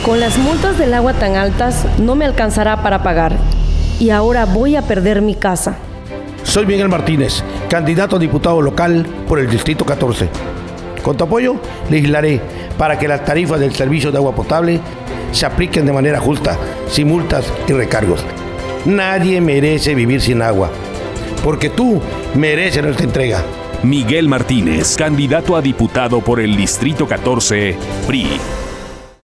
Con las multas del agua tan altas, no me alcanzará para pagar. Y ahora voy a perder mi casa. Soy Miguel Martínez, candidato a diputado local por el Distrito 14. Con tu apoyo, legislaré para que las tarifas del servicio de agua potable se apliquen de manera justa, sin multas y recargos. Nadie merece vivir sin agua, porque tú mereces nuestra entrega. Miguel Martínez, candidato a diputado por el Distrito 14, PRI.